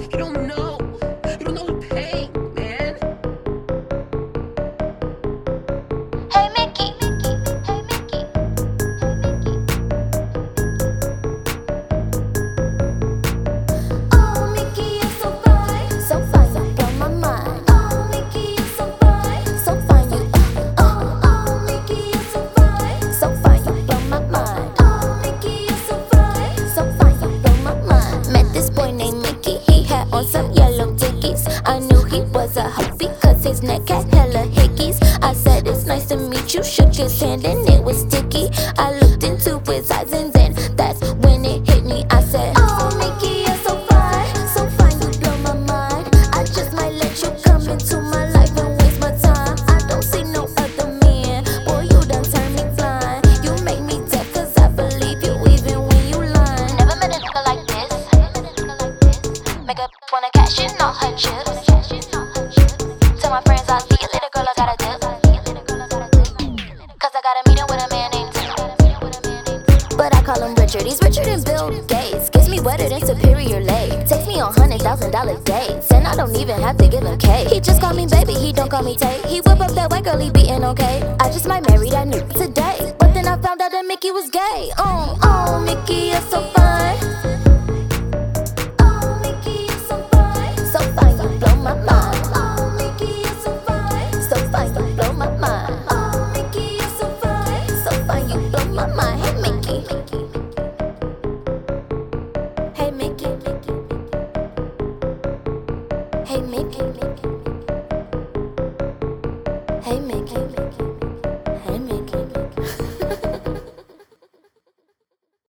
You don't know. You don't know the pain, man. Hey Mickey, hey Mickey, oh Mickey, you're so fine, you blow my mind. Oh Mickey, you're so fine, you. Oh Mickey, you're so fine, you blow my mind. Oh Mickey, you're so fine, you blow my mind. Met this boy named Mickey, he had on some yellow dickies. I knew he was a huffy, cause his neck had hella hickeys. I said it's nice to meet you, shook his hand and it was sticky. I looked into his eyes and then that's when it hit me. I said, oh Mickey, you're so fine, you blow my mind. I just might let you come into my life and waste my time. I don't see no other man, boy you done turned me blind. You make me deaf cause I believe you even when you lying. Never met a nigga like this. Make a bitch wanna cash in all her chips. Tell my friends I'll see you later, girl, I gotta dip. Cause I got a meeting with a man named Tim. But I call him Richard, he's richer than Bill Gates. Gets me wetter than Superior Lake. Takes me on $100,000 dates, and I don't even have to give him cake. He just call me baby, he don't call me Tate. He whip up that white girl, he beatin' okay. I just might marry that new today. But then I found out that Mickey was gay. Oh Mickey, you're so fine. Oh Mickey, you're so fine, you blow my mind. Oh Mickey, you're so fine, you blow my mind. Oh Mickey, you're so fine, you blow my mind. Hey Mickey, hey Mickey, hey Mickey.